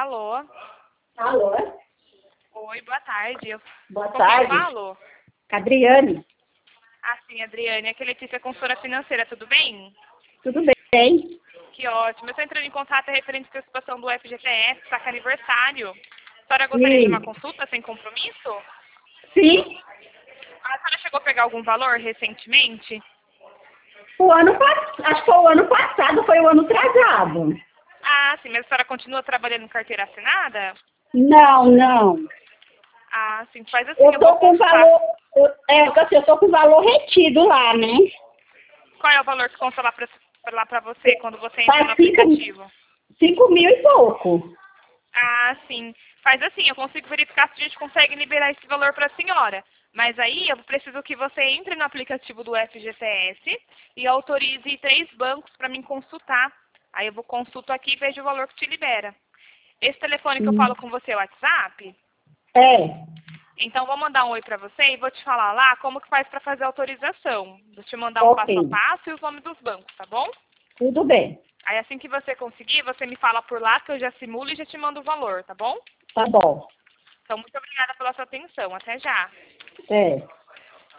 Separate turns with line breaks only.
Alô?
Alô?
Oi, boa tarde.
Boa
Com
tarde.
quem eu falo?
Adriane,
Ah, sim, Adriane. Aqui é Letícia, consultora financeira, tudo bem?
tudo bem?
Que ótimo. Eu estou entrando em contato referente à participação do FGTS, está com aniversário. A senhora gostaria de uma
Sim.
consulta sem compromisso?
Sim.
A senhora chegou a pegar algum valor recentemente?
Acho que foi o ano passado, foi o ano atrasado.
Ah, sim, mas a senhora continua trabalhando em carteira assinada?
Não.
Ah, sim, faz assim,
Eu
eu vou
tô com
consultar.
eu tô com valor retido lá, né?
Qual é o valor que consta lá pra você, quando você entra no
Tá
aplicativo?
5.000 e pouco.
Ah, sim. Faz assim, eu consigo verificar se a gente consegue liberar esse valor para a senhora. Mas aí eu preciso que você entre no aplicativo do FGTS e autorize 3 bancos para mim consultar. Aí eu vou consulto aqui e vejo o valor que te libera. Esse telefone que eu falo com você é o WhatsApp?
É,
Então vou mandar um oi para você e vou te falar lá como que faz para fazer a autorização. Vou te mandar um passo a
ok.
passo e os nomes dos bancos, tá bom?
Tudo bem.
Aí assim que você conseguir, você me fala por lá que eu já simulo e já te mando o valor, tá bom?
Tá bom.
Então, muito obrigada pela sua atenção. Até já.
É.